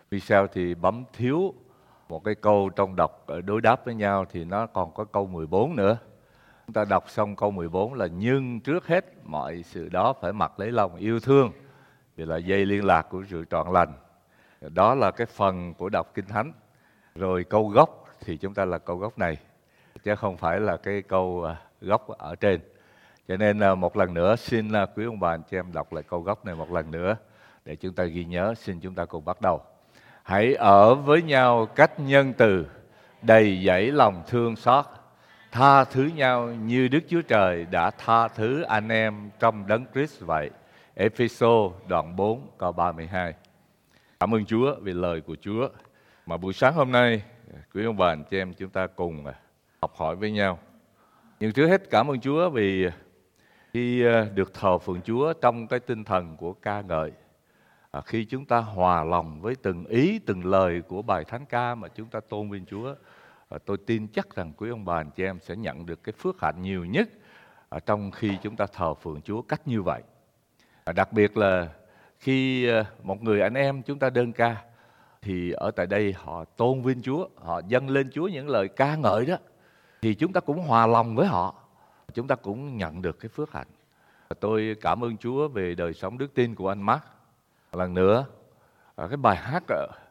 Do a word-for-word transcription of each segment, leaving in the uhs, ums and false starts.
Vì sao thì bấm thiếu một cái câu trong đọc đối đáp với nhau thì nó còn có câu mười bốn nữa. Chúng ta đọc xong câu mười bốn là nhưng trước hết mọi sự đó phải mặc lấy lòng yêu thương, vì là dây liên lạc của sự trọn lành. Đó là cái phần của đọc Kinh Thánh. Rồi câu gốc thì chúng ta là câu gốc này, chứ không phải là cái câu gốc ở trên. Cho nên một lần nữa xin quý ông bà anh chị em đọc lại câu gốc này một lần nữa để chúng ta ghi nhớ. Xin chúng ta cùng bắt đầu. Hãy ở với nhau cách nhân từ, đầy dẫy lòng thương xót, tha thứ nhau như Đức Chúa Trời đã tha thứ anh em trong Đấng Christ vậy. Ê-phê-sô đoạn bốn câu ba mươi hai. Cảm ơn Chúa vì lời của Chúa mà buổi sáng hôm nay quý ông bà anh chị em chúng ta cùng học hỏi với nhau. Nhưng trước hết cảm ơn Chúa vì khi được thờ phượng Chúa trong cái tinh thần của ca ngợi, à, khi chúng ta hòa lòng với từng ý, từng lời của bài thánh ca mà chúng ta tôn vinh Chúa, à, tôi tin chắc rằng quý ông bà anh chị em sẽ nhận được cái phước hạnh nhiều nhất à, trong khi chúng ta thờ phượng Chúa cách như vậy. À, đặc biệt là khi à, một người anh em chúng ta đơn ca, thì ở tại đây họ tôn vinh Chúa, họ dâng lên Chúa những lời ca ngợi đó, thì chúng ta cũng hòa lòng với họ, chúng ta cũng nhận được cái phước hạnh. Tôi cảm ơn Chúa về đời sống đức tin của anh Mark. Lần nữa, cái bài hát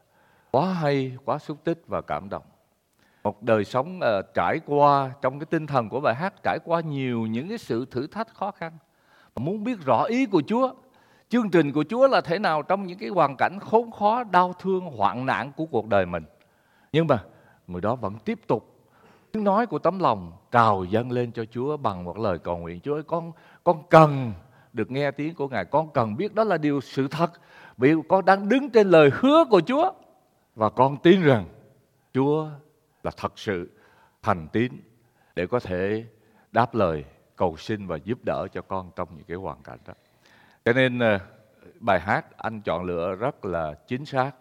quá hay, quá xúc tích và cảm động. Một đời sống trải qua, trong cái tinh thần của bài hát, trải qua nhiều những cái sự thử thách khó khăn. Muốn biết rõ ý của Chúa, chương trình của Chúa là thế nào trong những cái hoàn cảnh khốn khó, đau thương, hoạn nạn của cuộc đời mình. Nhưng mà người đó vẫn tiếp tục tiếng nói của tấm lòng trào dâng lên cho Chúa bằng một lời cầu nguyện. Chúa ơi, con, con cần được nghe tiếng của Ngài, con cần biết đó là điều sự thật, vì con đang đứng trên lời hứa của Chúa, và con tin rằng Chúa là thật sự thành tín để có thể đáp lời cầu xin và giúp đỡ cho con trong những cái hoàn cảnh đó. Cho nên bài hát anh chọn lựa rất là chính xác,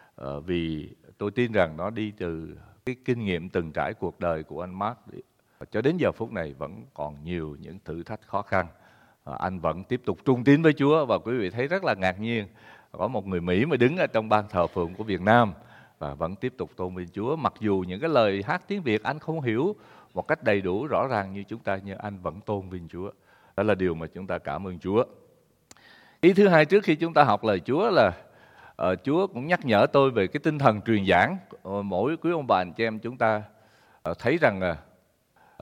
vì tôi tin rằng nó đi từ cái kinh nghiệm từng trải cuộc đời của anh Mark. Cho đến giờ phút này vẫn còn nhiều những thử thách khó khăn, anh vẫn tiếp tục trung tín với Chúa. Và quý vị thấy rất là ngạc nhiên, có một người Mỹ mà đứng ở trong ban thờ phượng của Việt Nam và vẫn tiếp tục tôn vinh Chúa. Mặc dù những cái lời hát tiếng Việt anh không hiểu một cách đầy đủ rõ ràng như chúng ta, nhưng anh vẫn tôn vinh Chúa. Đó là điều mà chúng ta cảm ơn Chúa. Ý thứ hai, trước khi chúng ta học lời Chúa là uh, Chúa cũng nhắc nhở tôi về cái tinh thần truyền giảng. Uh, mỗi quý ông bà anh chị em chúng ta uh, thấy rằng uh,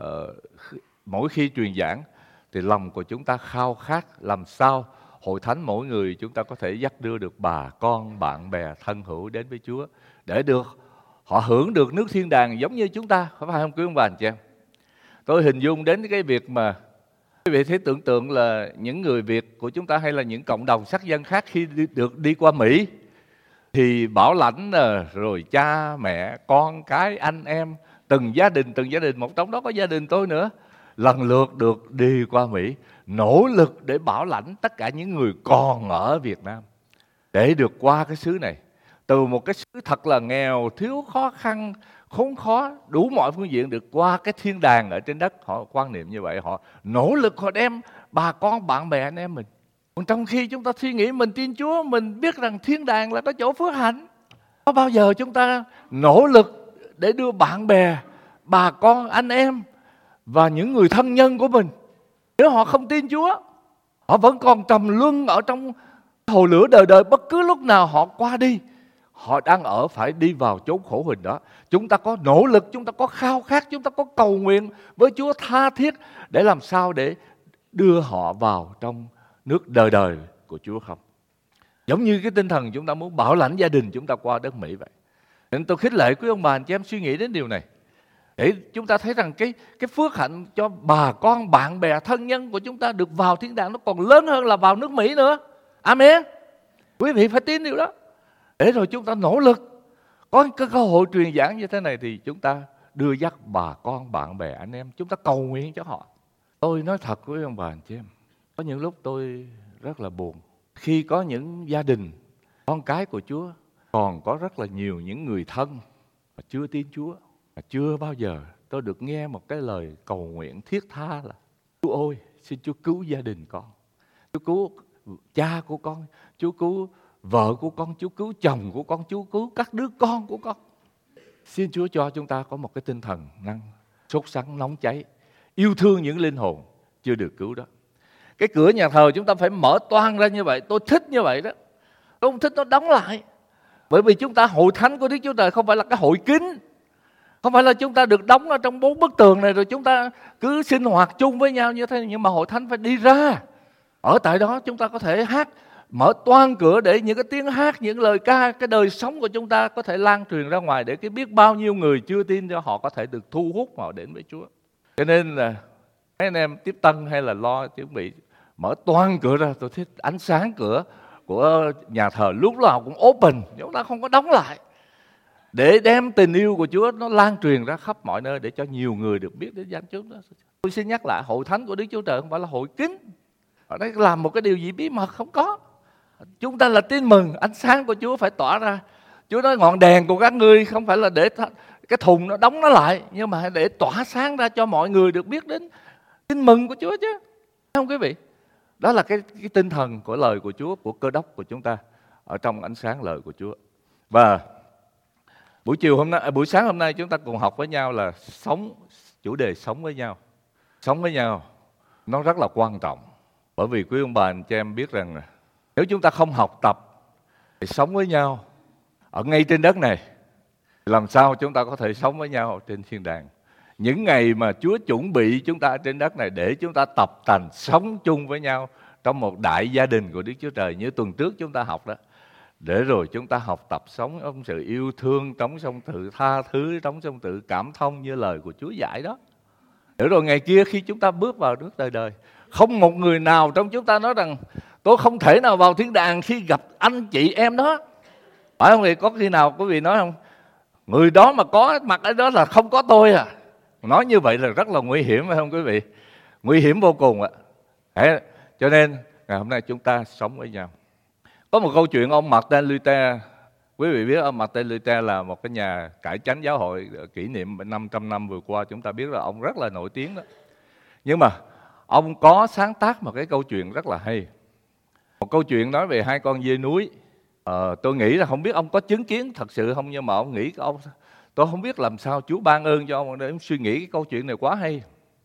mỗi khi truyền giảng thì lòng của chúng ta khao khát làm sao hội thánh mỗi người chúng ta có thể dắt đưa được bà con, bạn bè, thân hữu đến với Chúa, để được họ hưởng được nước thiên đàng giống như chúng ta, phải không quý ông bà anh chị em? Tôi hình dung đến cái việc mà quý vị thấy tưởng tượng là những người Việt của chúng ta hay là những cộng đồng sắc dân khác khi đi, được đi qua Mỹ thì bảo lãnh rồi cha mẹ, con cái, anh em, từng gia đình, từng gia đình, một trong đó có gia đình tôi nữa, lần lượt được đi qua Mỹ, nỗ lực để bảo lãnh tất cả những người còn ở Việt Nam để được qua cái xứ này. Từ một cái xứ thật là nghèo, thiếu khó khăn, khốn khó, đủ mọi phương diện, được qua cái thiên đàng ở trên đất. Họ quan niệm như vậy, họ nỗ lực, họ đem bà con, bạn bè, anh em mình. Còn trong khi chúng ta suy nghĩ mình tin Chúa, mình biết rằng thiên đàng là cái chỗ phước hạnh, có bao giờ chúng ta nỗ lực để đưa bạn bè, bà con, anh em và những người thân nhân của mình, nếu họ không tin Chúa, họ vẫn còn trầm luân ở trong hồ lửa đời đời, bất cứ lúc nào họ qua đi, họ đang ở phải đi vào chốn khổ hình đó. Chúng ta có nỗ lực, chúng ta có khao khát, chúng ta có cầu nguyện với Chúa tha thiết để làm sao để đưa họ vào trong nước đời đời của Chúa không? Giống như cái tinh thần chúng ta muốn bảo lãnh gia đình chúng ta qua đất Mỹ vậy. Nên tôi khích lệ quý ông bà anh chị em suy nghĩ đến điều này, để chúng ta thấy rằng cái, cái phước hạnh cho bà con, bạn bè, thân nhân của chúng ta được vào thiên đàng nó còn lớn hơn là vào nước Mỹ nữa. Amen. Quý vị phải tin điều đó. Để rồi chúng ta nỗ lực. Có cái cơ hội truyền giảng như thế này thì chúng ta đưa dắt bà con, bạn bè, anh em, chúng ta cầu nguyện cho họ. Tôi nói thật với ông bà anh chị em, có những lúc tôi rất là buồn khi có những gia đình, con cái của Chúa còn có rất là nhiều những người thân mà chưa tin Chúa. Mà chưa bao giờ tôi được nghe một cái lời cầu nguyện thiết tha là: Chúa ơi, xin Chúa cứu gia đình con, Chúa cứu cha của con, Chúa cứu vợ của con Chúa cứu, chồng của con Chúa cứu, các đứa con của con. Xin Chúa cho chúng ta có một cái tinh thần năng sốt sắng, nóng cháy, yêu thương những linh hồn chưa được cứu đó. Cái cửa nhà thờ chúng ta phải mở toang ra như vậy. Tôi thích như vậy đó. Tôi không thích nó đóng lại. Bởi vì chúng ta hội thánh của Đức Chúa Trời không phải là cái hội kín. Không phải là chúng ta được đóng ở trong bốn bức tường này rồi chúng ta cứ sinh hoạt chung với nhau như thế. Nhưng mà hội thánh phải đi ra. Ở tại đó chúng ta có thể hát, mở toang cửa để những cái tiếng hát, những lời ca, cái đời sống của chúng ta có thể lan truyền ra ngoài, để cái biết bao nhiêu người chưa tin cho họ có thể được thu hút họ đến với Chúa. Cho nên là mấy anh em tiếp tân hay là lo chuẩn bị mở toang cửa ra. Tôi thích ánh sáng cửa của nhà thờ lúc nào cũng open, chúng ta không có đóng lại, để đem tình yêu của Chúa nó lan truyền ra khắp mọi nơi, để cho nhiều người được biết đến danh Chúa đó. Tôi xin nhắc lại, hội thánh của Đức Chúa Trời không phải là hội kín. Ở đây làm một cái điều gì bí mật không có. Chúng ta là tin mừng, ánh sáng của Chúa phải tỏa ra. Chúa nói ngọn đèn của các ngươi không phải là để cái thùng nó đóng nó lại, nhưng mà để tỏa sáng ra cho mọi người được biết đến tin mừng của Chúa chứ. Không quý vị? Đó là cái, cái tinh thần của lời của Chúa, của Cơ Đốc của chúng ta ở trong ánh sáng lời của Chúa. Và buổi chiều hôm nay, buổi sáng hôm nay chúng ta cùng học với nhau là sống, chủ đề sống với nhau. Sống với nhau nó rất là quan trọng. Bởi vì quý ông bà anh chị em biết rằng nếu chúng ta không học tập để sống với nhau ở ngay trên đất này, làm sao chúng ta có thể sống với nhau trên thiên đàng? Những ngày mà Chúa chuẩn bị chúng ta trên đất này để chúng ta tập tành sống chung với nhau trong một đại gia đình của Đức Chúa Trời, như tuần trước chúng ta học đó. Để rồi chúng ta học tập sống trong sự yêu thương, trong trong sự tha thứ, trong trong sự cảm thông như lời của Chúa dạy đó. Để rồi ngày kia khi chúng ta bước vào nước đời đời, không một người nào trong chúng ta nói rằng tôi không thể nào vào thiên đàng khi gặp anh chị em đó. Phải không? Thì có khi nào quý vị nói không? Người đó mà có mặt ở đó là không có tôi à. Nói như vậy là rất là nguy hiểm, phải không quý vị? Nguy hiểm vô cùng ạ. Thế, cho nên ngày hôm nay chúng ta sống với nhau. Có một câu chuyện ông Martin Luther. Quý vị biết ông Martin Luther là một cái nhà cải chánh giáo hội, kỷ niệm năm trăm năm vừa qua. Chúng ta biết là ông rất là nổi tiếng đó. Nhưng mà ông có sáng tác một cái câu chuyện rất là hay. Một câu chuyện nói về hai con dê núi. Ờ, tôi nghĩ là không biết ông có chứng kiến thật sự không, nhưng mà ông nghĩ ông, tôi không biết làm sao Chúa ban ơn cho ông để ông suy nghĩ cái câu chuyện này quá hay.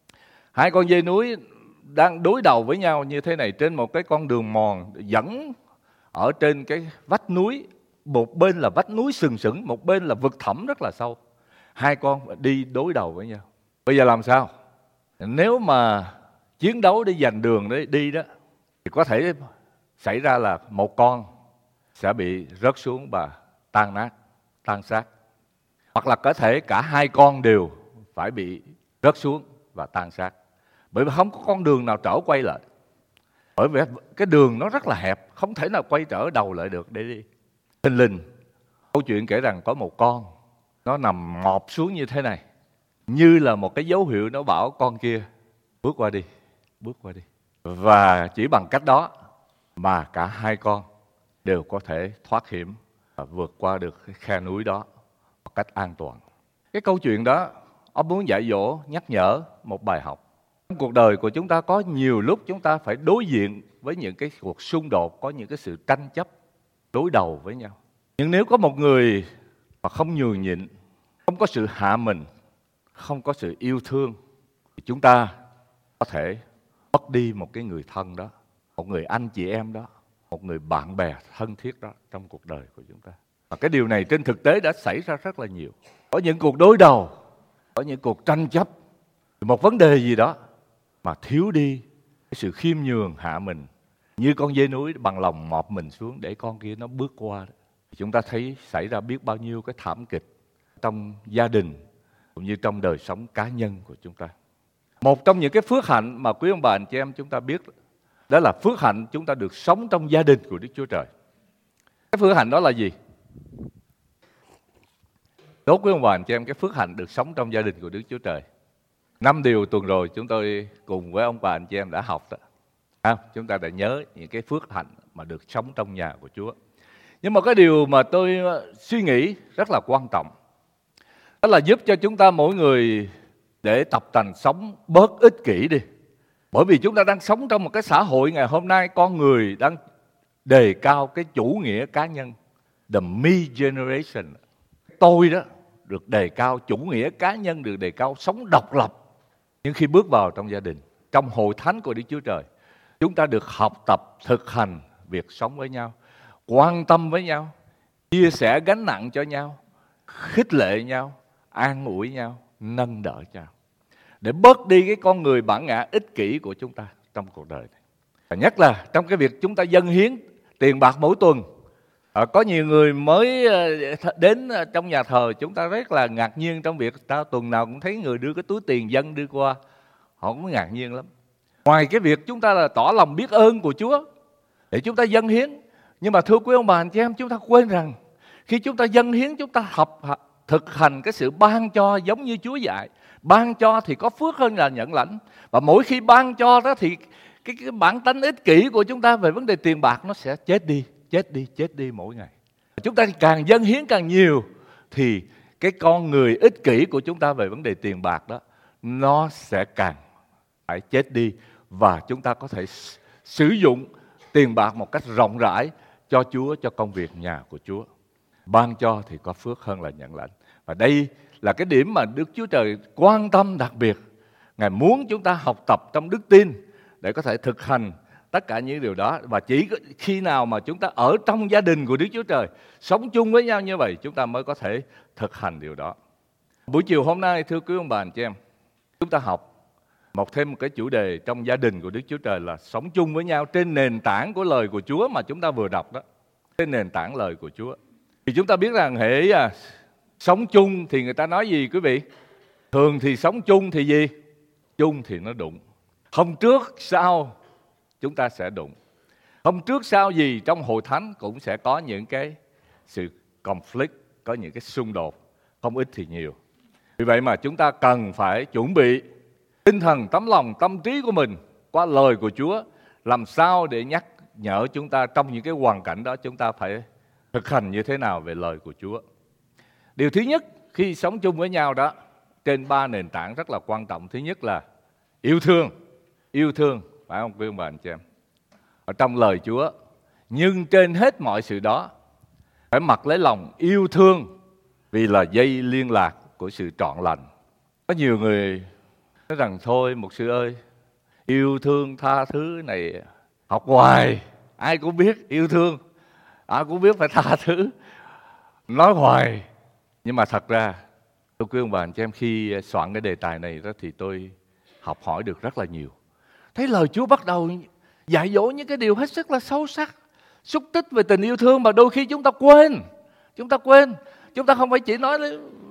Hai con dê núi đang đối đầu với nhau như thế này trên một cái con đường mòn dẫn ở trên cái vách núi. Một bên là vách núi sừng sững, một bên là vực thẳm rất là sâu. Hai con đi đối đầu với nhau. Bây giờ làm sao? Nếu mà chiến đấu để giành đường để đi đó, thì có thể xảy ra là một con sẽ bị rớt xuống và tan nát, tan xác. Hoặc là có thể cả hai con đều phải bị rớt xuống và tan xác. Bởi vì không có con đường nào trở quay lại. Bởi vì cái đường nó rất là hẹp, không thể nào quay trở đầu lại được để đi. Thình lình, câu chuyện kể rằng có một con, nó nằm ngọp xuống như thế này, như là một cái dấu hiệu nó bảo con kia bước qua đi, bước qua đi. Và chỉ bằng cách đó mà cả hai con đều có thể thoát hiểm và vượt qua được cái khe núi đó một cách an toàn. Cái câu chuyện đó, ông muốn dạy dỗ, nhắc nhở một bài học. Trong cuộc đời của chúng ta có nhiều lúc chúng ta phải đối diện với những cái cuộc xung đột, có những cái sự tranh chấp, đối đầu với nhau. Nhưng nếu có một người mà không nhường nhịn, không có sự hạ mình, không có sự yêu thương, thì chúng ta có thể mất đi một cái người thân đó, một người anh chị em đó, một người bạn bè thân thiết đó trong cuộc đời của chúng ta. Và cái điều này trên thực tế đã xảy ra rất là nhiều. Có những cuộc đối đầu, có những cuộc tranh chấp, một vấn đề gì đó mà thiếu đi cái sự khiêm nhường hạ mình, như con dê núi bằng lòng mọp mình xuống để con kia nó bước qua. Chúng ta thấy xảy ra biết bao nhiêu cái thảm kịch trong gia đình cũng như trong đời sống cá nhân của chúng ta. Một trong những cái phước hạnh mà quý ông bà anh chị em chúng ta biết, đó là phước hạnh chúng ta được sống trong gia đình của Đức Chúa Trời. Cái phước hạnh đó là gì? Tốt quý ông bà anh chị em, cái phước hạnh được sống trong gia đình của Đức Chúa Trời. Năm điều tuần rồi chúng tôi cùng với ông bà anh chị em đã học đó. À, chúng ta đã nhớ những cái phước hạnh mà được sống trong nhà của Chúa. Nhưng mà cái điều mà tôi suy nghĩ rất là quan trọng, đó là giúp cho chúng ta mỗi người để tập tành sống bớt ích kỷ đi. Bởi vì chúng ta đang sống trong một cái xã hội ngày hôm nay, con người đang đề cao cái chủ nghĩa cá nhân, the me generation. Tôi đó được đề cao, chủ nghĩa cá nhân được đề cao, sống độc lập. Nhưng khi bước vào trong gia đình, trong hội thánh của Đức Chúa Trời, chúng ta được học tập, thực hành việc sống với nhau, quan tâm với nhau, chia sẻ gánh nặng cho nhau, khích lệ nhau, an ủi nhau, nâng đỡ nhau, để bớt đi cái con người bản ngã ích kỷ của chúng ta trong cuộc đời này. Và nhất là trong cái việc chúng ta dâng hiến tiền bạc mỗi tuần. À, có nhiều người mới đến trong nhà thờ, chúng ta rất là ngạc nhiên trong việc ta tuần nào cũng thấy người đưa cái túi tiền dâng đưa qua. Họ cũng ngạc nhiên lắm. Ngoài cái việc chúng ta là tỏ lòng biết ơn của Chúa để chúng ta dâng hiến, nhưng mà thưa quý ông bà anh chị em, chúng ta quên rằng khi chúng ta dâng hiến, chúng ta học thực hành cái sự ban cho giống như Chúa dạy. Ban cho thì có phước hơn là nhận lãnh. Và mỗi khi ban cho đó thì cái, cái bản tánh ích kỷ của chúng ta về vấn đề tiền bạc nó sẽ chết đi, chết đi, chết đi mỗi ngày. Chúng ta càng dâng hiến càng nhiều thì cái con người ích kỷ của chúng ta về vấn đề tiền bạc đó nó sẽ càng phải chết đi, và chúng ta có thể sử dụng tiền bạc một cách rộng rãi cho Chúa, cho công việc nhà của Chúa. Ban cho thì có phước hơn là nhận lãnh. Và đây là cái điểm mà Đức Chúa Trời quan tâm đặc biệt. Ngài muốn chúng ta học tập trong đức tin để có thể thực hành tất cả những điều đó. Và chỉ khi nào mà chúng ta ở trong gia đình của Đức Chúa Trời, sống chung với nhau như vậy, chúng ta mới có thể thực hành điều đó. Buổi chiều hôm nay, thưa quý ông bà anh chị em, chúng ta học một thêm một cái chủ đề trong gia đình của Đức Chúa Trời là sống chung với nhau trên nền tảng của lời của Chúa mà chúng ta vừa đọc đó. Trên nền tảng lời của Chúa. Thì chúng ta biết rằng hễ à, sống chung thì người ta nói gì quý vị? Thường thì sống chung thì gì? Chung thì nó đụng. Không trước sau chúng ta sẽ đụng. Không trước sau gì trong hội thánh cũng sẽ có những cái sự conflict, có những cái xung đột, không ít thì nhiều. Vì vậy mà chúng ta cần phải chuẩn bị tinh thần, tấm lòng, tâm trí của mình qua lời của Chúa, làm sao để nhắc nhở chúng ta trong những cái hoàn cảnh đó chúng ta phải thực hành như thế nào về lời của Chúa. Điều thứ nhất khi sống chung với nhau đó, trên ba nền tảng rất là quan trọng. Thứ nhất là yêu thương. Yêu thương, phải không quý ông bà anh chị em? Ở trong lời Chúa, nhưng trên hết mọi sự đó phải mặc lấy lòng yêu thương, vì là dây liên lạc của sự trọn lành. Có nhiều người nói rằng thôi mục sư ơi, yêu thương tha thứ này học hoài, ai cũng biết yêu thương, ai cũng biết phải tha thứ, nói hoài. Nhưng mà thật ra, tôi quý ông bà anh chị em, khi soạn cái đề tài này đó thì tôi học hỏi được rất là nhiều. Thấy lời Chúa bắt đầu dạy dỗ những cái điều hết sức là sâu sắc, xúc tích về tình yêu thương mà đôi khi chúng ta quên. Chúng ta quên. Chúng ta không phải chỉ nói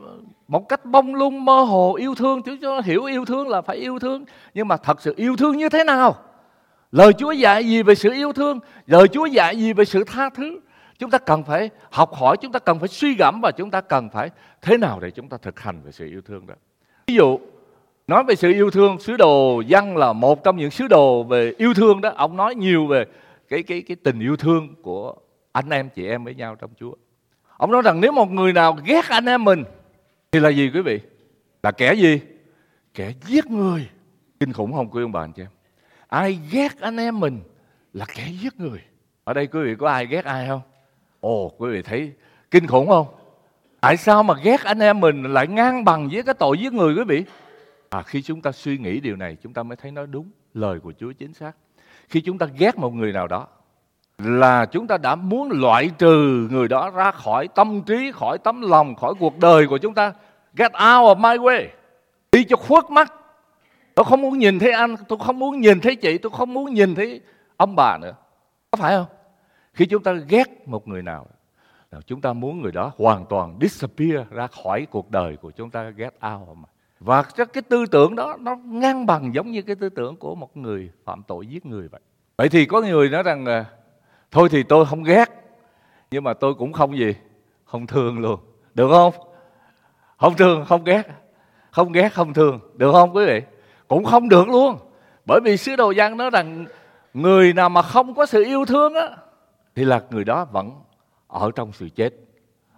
một cách bông lung mơ hồ yêu thương. Chúng ta hiểu yêu thương là phải yêu thương. Nhưng mà thật sự yêu thương như thế nào? Lời Chúa dạy gì về sự yêu thương? Lời Chúa dạy gì về sự tha thứ? Chúng ta cần phải học hỏi, chúng ta cần phải suy gẫm, và chúng ta cần phải thế nào để chúng ta thực hành về sự yêu thương đó. Ví dụ, nói về sự yêu thương, sứ đồ Giăng là một trong những sứ đồ về yêu thương đó. Ông nói nhiều về cái, cái, cái tình yêu thương của anh em chị em với nhau trong Chúa. Ông nói rằng nếu một người nào ghét anh em mình thì là gì quý vị? Là kẻ gì? Kẻ giết người. Kinh khủng không quý ông bà anh chị em? Ai ghét anh em mình là kẻ giết người. Ở đây quý vị có ai ghét ai không? Ồ, quý vị thấy kinh khủng không? Tại sao mà ghét anh em mình lại ngang bằng với cái tội giết người quý vị? À, khi chúng ta suy nghĩ điều này, chúng ta mới thấy nó đúng. Lời của Chúa chính xác. Khi chúng ta ghét một người nào đó là chúng ta đã muốn loại trừ người đó ra khỏi tâm trí, khỏi tấm lòng, khỏi cuộc đời của chúng ta. Get out of my way. Đi cho khuất mắt. Tôi không muốn nhìn thấy anh, tôi không muốn nhìn thấy chị, tôi không muốn nhìn thấy ông bà nữa. Có phải không? Khi chúng ta ghét một người nào, chúng ta muốn người đó hoàn toàn disappear ra khỏi cuộc đời của chúng ta, get out. Và cái tư tưởng đó nó ngang bằng giống như cái tư tưởng của một người phạm tội giết người vậy. Vậy thì có người nói rằng thôi thì tôi không ghét, nhưng mà tôi cũng không gì, không thương luôn, được không? Không thương, không ghét, không ghét, không thương, được không quý vị? Cũng không được luôn. Bởi vì sứ đồ Giăng nói rằng người nào mà không có sự yêu thương á, thì là người đó vẫn ở trong sự chết.